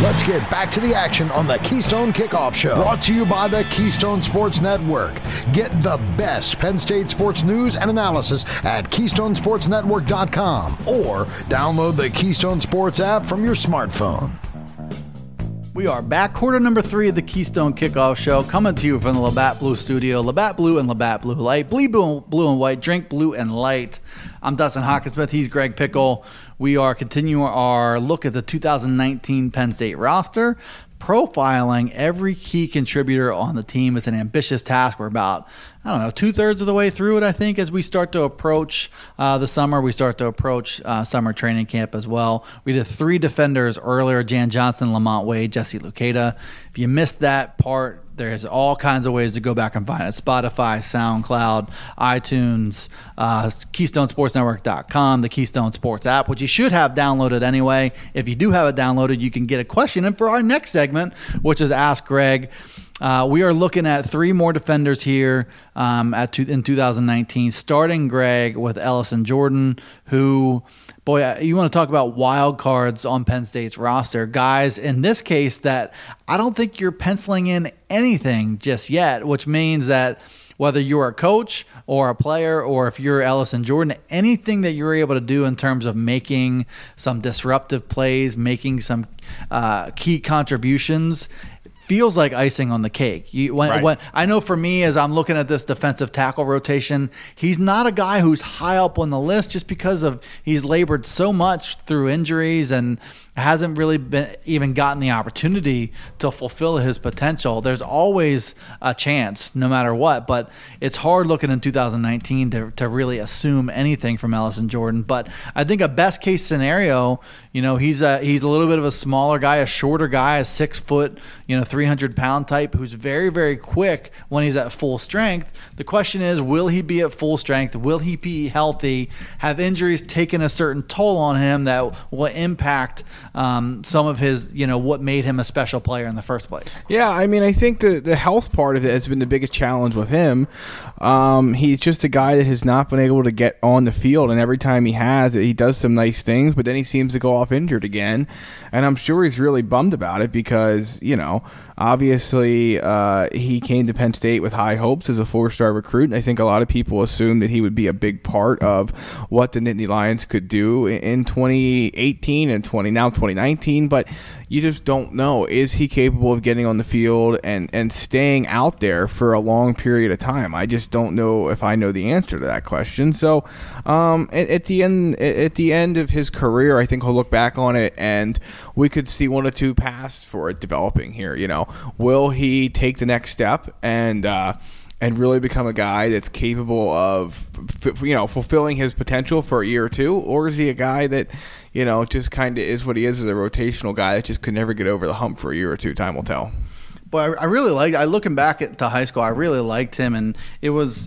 Let's get back to the action on the Keystone Kickoff Show. Brought to you by the Keystone Sports Network. Get the best Penn State sports news and analysis at KeystonesportsNetwork.com or download the Keystone Sports app from your smartphone. We are back, quarter number 3 of the Keystone Kickoff Show, coming to you from the Labatt Blue Studio. Labatt Blue and Labatt Blue Light. Blue and white. Drink blue and light. I'm Dustin Hockensmith. He's Greg Pickle. We are continuing our look at the 2019 Penn State roster. Profiling every key contributor on the team is an ambitious task. We're about, 2/3 of the way through it, I think, as we start to approach the summer. We start to approach summer training camp as well. We did 3 defenders earlier: Jan Johnson, Lamont Wade, Jesse Luketa. If you missed that part, there's all kinds of ways to go back and find it. Spotify, SoundCloud, iTunes, KeystoneSportsNetwork.com, the Keystone Sports app, which you should have downloaded anyway. If you do have it downloaded, you can get a question in for our next segment, which is Ask Greg. We are looking at 3 more defenders here in 2019, starting, Greg, with Ellison Jordan, who, boy, you want to talk about wild cards on Penn State's roster. Guys, in this case, that I don't think you're penciling in anything just yet, which means that whether you're a coach or a player, or if you're Ellison Jordan, anything that you're able to do in terms of making some disruptive plays, making some key contributions, feels like icing on the cake. When I know for me, as I'm looking at this defensive tackle rotation, he's not a guy who's high up on the list just because of he's labored so much through injuries and hasn't really even gotten the opportunity to fulfill his potential. There's always a chance, no matter what, but it's hard looking in 2019 to really assume anything from Ellison Jordan. But I think a best case scenario, he's a little bit of a smaller guy, a shorter guy, a 6 foot, 300-pound type who's very, very quick when he's at full strength. The question is, will he be at full strength? Will he be healthy? Have injuries taken a certain toll on him that will impact some of his, what made him a special player in the first place? Yeah, I think the health part of it has been the biggest challenge with him. He's just a guy that has not been able to get on the field, and every time he has, he does some nice things, but then he seems to go off injured again, and I'm sure he's really bummed about it because, obviously he came to Penn State with high hopes as a 4-star recruit, and I think a lot of people assumed that he would be a big part of what the Nittany Lions could do in 2018 and 2019, but you just don't know. Is he capable of getting on the field and staying out there for a long period of time? I just don't know if I know the answer to that question. So at the end of his career, I think he'll look back on it and we could see 1 or 2 paths for it developing here. Will he take the next step and really become a guy that's capable of, fulfilling his potential for a year or 2? Or is he a guy that, just kind of is what he is as a rotational guy that just could never get over the hump for a year or 2? Time will tell. But I really looking back to high school, I really liked him. And it was,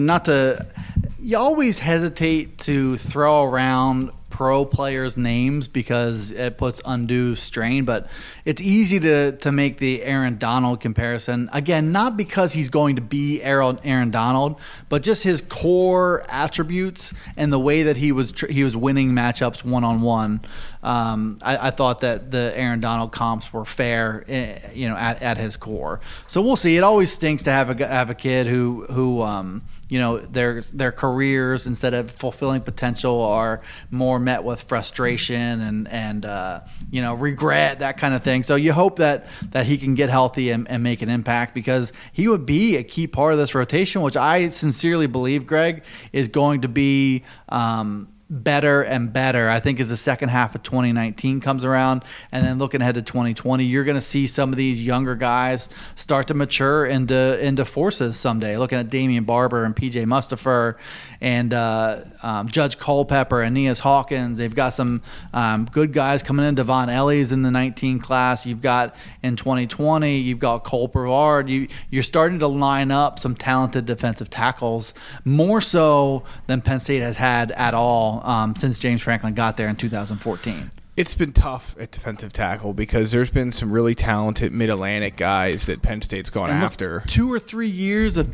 you always hesitate to throw around pro players' names because it puts undue strain, but it's easy to make the Aaron Donald comparison. Again, not because he's going to be Aaron Donald, but just his core attributes and the way that he was winning matchups one-on-one. I thought that the Aaron Donald comps were fair, at his core. So we'll see. It always stinks to have a kid who their careers, instead of fulfilling potential, are more met with frustration and regret, that kind of thing. So you hope that he can get healthy and make an impact, because he would be a key part of this rotation, which I sincerely believe, Greg, is going to be better and better. I think as the second half of 2019 comes around, and then looking ahead to 2020, you're going to see some of these younger guys start to mature into forces someday. Looking at Damian Barber and PJ Mustipher and Judge Culpepper, Aeneas Hawkins. They've got some good guys coming in. Devon Ellie's in the 19 class. You've got in 2020, you've got Cole Brevard. You're starting to line up some talented defensive tackles, more so than Penn State has had at all since James Franklin got there in 2014. It's been tough at defensive tackle because there's been some really talented Mid-Atlantic guys that Penn State's gone after. 2 or 3 years of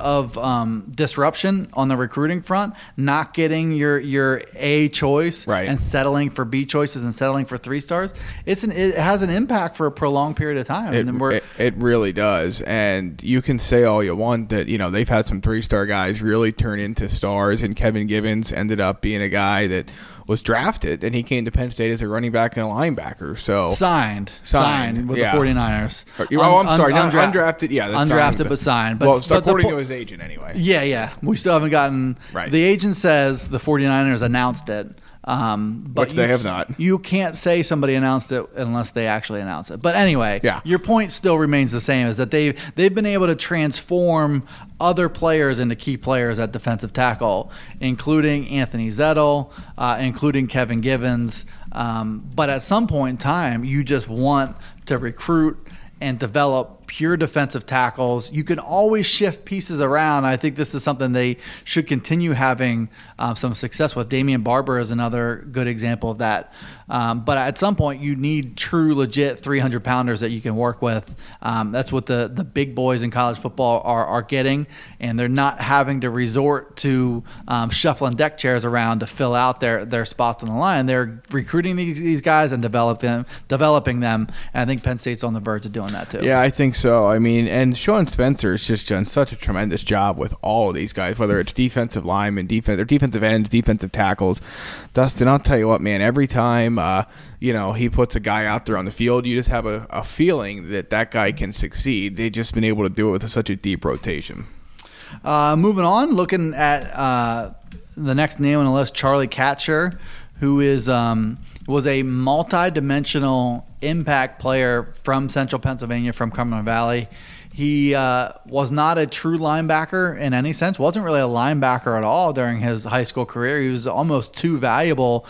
disruption on the recruiting front, not getting your A choice and settling for B choices and settling for 3 stars. It has an impact for a prolonged period of time. It really does. And you can say all you want that, they've had some 3-star guys really turn into stars, and Kevin Givens ended up being a guy that was drafted, and he came to Penn State as a running back and a linebacker. So signed with the 49ers. I'm sorry, undrafted. Yeah, that's undrafted but signed. But according to his agent, anyway. Yeah. We still haven't gotten. Right. The agent says the 49ers announced it. But which they have not. You can't say somebody announced it unless they actually announce it. But anyway, your point still remains the same: is that they've been able to transform other players into key players at defensive tackle, including Anthony Zettel, including Kevin Givens. But at some point in time, you just want to recruit and develop pure defensive tackles. You can always shift pieces around. I think this is something they should continue having some success with. Damian Barber is another good example of that. But at some point, you need true, legit 300-pounders that you can work with. That's what the big boys in college football are getting, and they're not having to resort to shuffling deck chairs around to fill out their spots on the line. They're recruiting these guys and developing them, and I think Penn State's on the verge of doing that too. Yeah, I think so. I mean, and Sean Spencer has just done such a tremendous job with all of these guys, whether it's defensive linemen, defensive ends, defensive tackles. Dustin, I'll tell you what, man, every time he puts a guy out there on the field, you just have a feeling that guy can succeed. They've just been able to do it with such a deep rotation. Moving on, looking at the next name on the list, Charlie Katshir, who was a multi-dimensional impact player from Central Pennsylvania, from Cumberland Valley. He was not a true linebacker in any sense, wasn't really a linebacker at all during his high school career. He was almost too valuable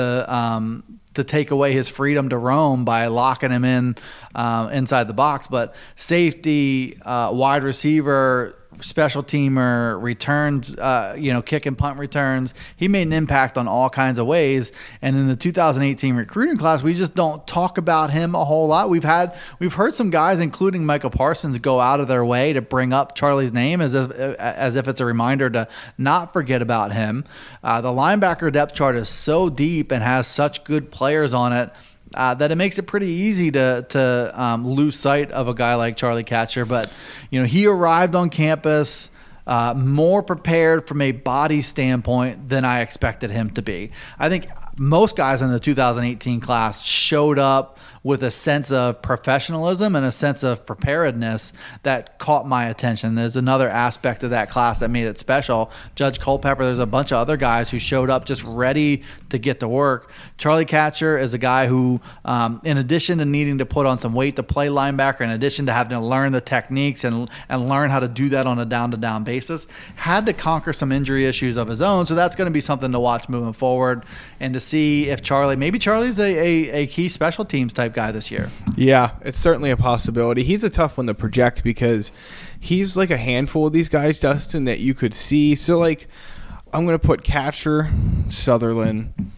to take away his freedom to roam by locking him in inside the box. But safety, wide receiver, special teamer, returns, kick and punt returns. He made an impact on all kinds of ways. And in the 2018 recruiting class, we just don't talk about him a whole lot. We've heard some guys, including Michael Parsons, go out of their way to bring up Charlie's name as if it's a reminder to not forget about him. The linebacker depth chart is so deep and has such good players on it that it makes it pretty easy to lose sight of a guy like Charlie Katshir. But he arrived on campus more prepared from a body standpoint than I expected him to be. I think most guys in the 2018 class showed up with a sense of professionalism and a sense of preparedness that caught my attention. There's another aspect of that class that made it special. Judge Culpepper, there's a bunch of other guys who showed up just ready to get to work. Charlie Katshir is a guy who, in addition to needing to put on some weight to play linebacker, in addition to having to learn the techniques and learn how to do that on a down-to-down basis, had to conquer some injury issues of his own. So that's going to be something to watch moving forward, and to see if Charlie's a key special teams type guy this year. Yeah, it's certainly a possibility. He's a tough one to project because he's like a handful of these guys, Dustin, that you could see. So, I'm going to put Katshir, Sutherland,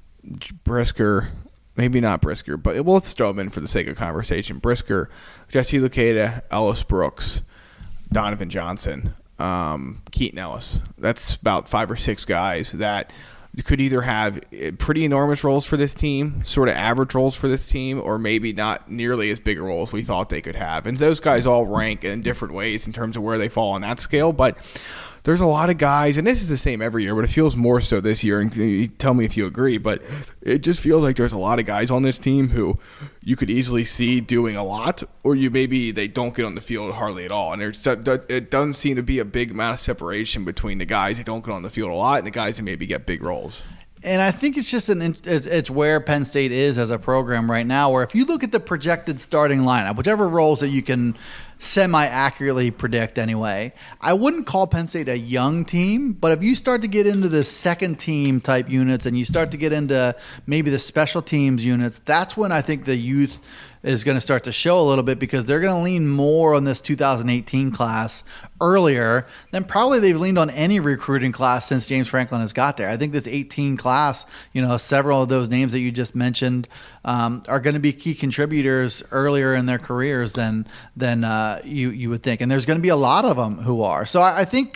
Brisker, maybe not Brisker, but let's throw him in for the sake of conversation. Brisker, Jesse Luketa, Ellis Brooks, Donovan Johnson, Keaton Ellis. That's about 5 or 6 guys that could either have pretty enormous roles for this team, sort of average roles for this team, or maybe not nearly as big a roles we thought they could have. And those guys all rank in different ways in terms of where they fall on that scale. But there's a lot of guys, and this is the same every year, but it feels more so this year, and you tell me if you agree, but it just feels like there's a lot of guys on this team who you could easily see doing a lot, or they don't get on the field hardly at all. And it doesn't seem to be a big amount of separation between the guys that don't get on the field a lot and the guys that maybe get big roles. And I think it's just it's where Penn State is as a program right now, where if you look at the projected starting lineup, whichever roles that you can semi-accurately predict anyway, I wouldn't call Penn State a young team, but if you start to get into the second team type units and you start to get into maybe the special teams units, that's when I think the youth is going to start to show a litlittle bit, because they're going to lean more on this 2018 class earlier than probably they've leaned on any recruiting class since James Franklin has got there. I think this 18 class, several of those names that you just mentioned are going to be key contributors earlier in their careers than you would think. And there's going to be a lot of them who are. So I think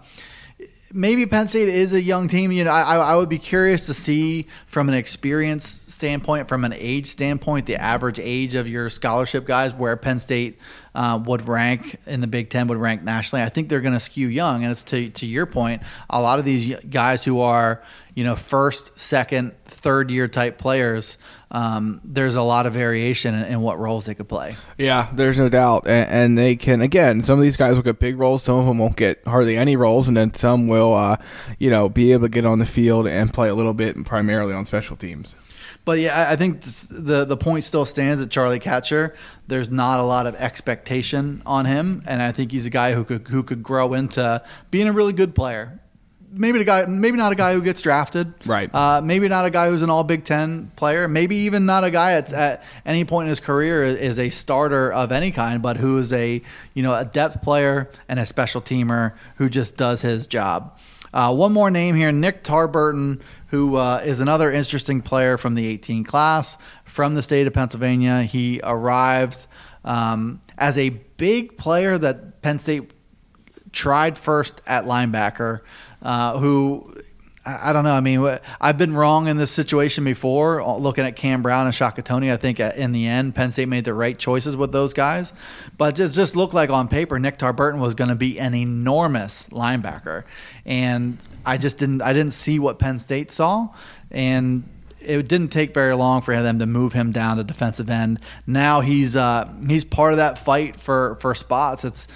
maybe Penn State is a young team. I would be curious to see from an experience standpoint, from an age standpoint, the average age of your scholarship guys, where Penn State would rank in the Big Ten, would rank nationally. I think they're going to skew young. And it's to your point, a lot of these guys who are, first, second, third year type players, there's a lot of variation in what roles they could play. Yeah, there's no doubt. And they can, again, some of these guys will get big roles. Some of them won't get hardly any roles. And then some will, be able to get on the field and play a little bit, and primarily on special teams. But yeah, I think the point still stands at Charlie Katcher. There's not a lot of expectation on him, and I think he's a guy who could grow into being a really good player. Maybe not a guy who gets drafted. Right. Maybe not a guy who's an all Big Ten player. Maybe even not a guy at any point in his career is a starter of any kind, but who is a depth player and a special teamer who just does his job. One more name here, Nick Tarburton, who is another interesting player from the 18 class from the state of Pennsylvania. He arrived as a big player that Penn State tried first at linebacker, who I don't know. I mean, I've been wrong in this situation before, looking at Cam Brown and Shaka Toney. I think in the end, Penn State made the right choices with those guys. But it just looked like on paper, Nick Tarburton was going to be an enormous linebacker. And I didn't see what Penn State saw. And it didn't take very long for them to move him down to defensive end. Now he's part of that fight for spots. It's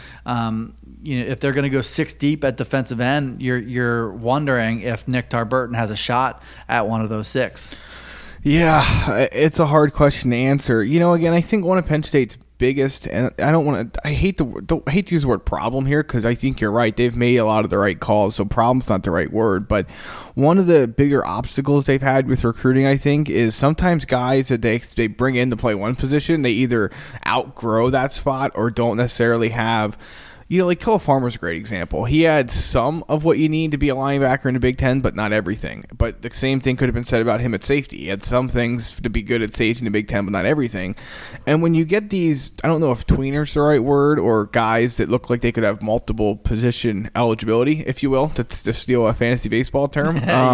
if they're going to go 6 deep at defensive end, you're wondering if Nick Tarburton has a shot at one of those 6. Yeah, it's a hard question to answer. Again, I think one of Penn State's biggest, and I hate to use the word problem here, because I think you're right. They've made a lot of the right calls, so problem's not the right word. But one of the bigger obstacles they've had with recruiting, I think, is sometimes guys that they bring in to play one position, they either outgrow that spot or don't necessarily have. Like Koa Farmer's a great example. He had some of what you need to be a linebacker in the Big Ten, but not everything. But the same thing could have been said about him at safety. He had some things to be good at safety in the Big Ten, but not everything. And when you get these, I don't know if tweener's the right word, or guys that look like they could have multiple position eligibility, if you will, to steal a fantasy baseball term.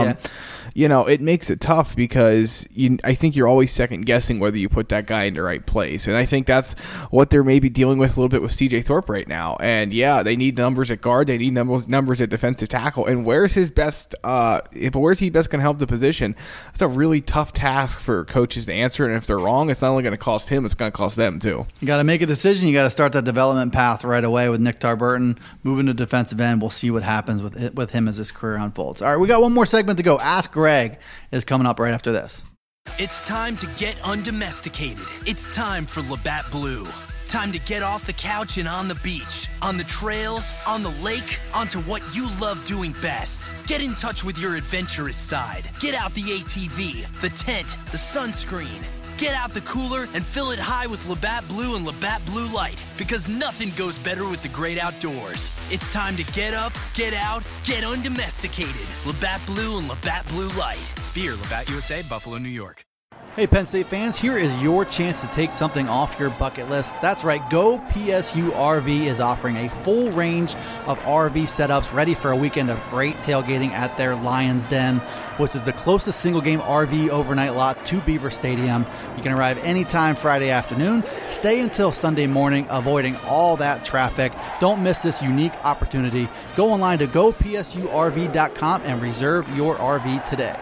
Yeah. It makes it tough, because I think you're always second guessing whether you put that guy in the right place. And I think that's what they're maybe dealing with a little bit with CJ Thorpe right now. And yeah, they need numbers at guard. They need numbers at defensive tackle. And where's he best going to help the position? That's a really tough task for coaches to answer. And if they're wrong, it's not only going to cost him, it's going to cost them too. You got to make a decision. You got to start that development path right away with Nick Tarburton moving to defensive end. We'll see what happens with him as his career unfolds. All right, we got one more segment to go. Ask Greg is coming up right after this. It's time to get undomesticated. It's time for Labatt Blue. Time to get off the couch and on the beach, on the trails, on the lake, onto what you love doing best. Get in touch with your adventurous side. Get out the ATV, the tent, the sunscreen. Get out the cooler and fill it high with Labatt Blue and Labatt Blue Light, because nothing goes better with the great outdoors. It's time to get up, get out, get undomesticated. Labatt Blue and Labatt Blue Light. Beer, Labatt USA, Buffalo, New York. Hey, Penn State fans, here is your chance to take something off your bucket list. That's right, Go PSU RV is offering a full range of RV setups ready for a weekend of great tailgating at their Lions Den, which is the closest single-game RV overnight lot to Beaver Stadium. You can arrive anytime Friday afternoon, stay until Sunday morning, avoiding all that traffic. Don't miss this unique opportunity. Go online to gopsurv.com and reserve your RV today.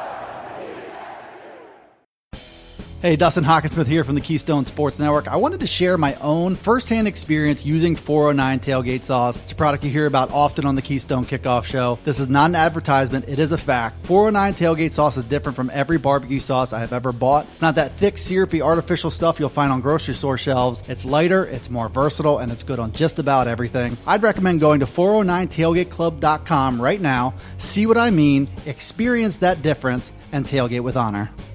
Hey, Dustin Hockensmith here from the Keystone Sports Network. I wanted to share my own firsthand experience using 409 tailgate sauce. It's a product you hear about often on the Keystone Kickoff Show. This is not an advertisement. It is a fact. 409 tailgate sauce is different from every barbecue sauce I have ever bought. It's not that thick, syrupy, artificial stuff you'll find on grocery store shelves. It's lighter, it's more versatile, and it's good on just about everything. I'd recommend going to 409tailgateclub.com right now, see what I mean, experience that difference, and tailgate with honor.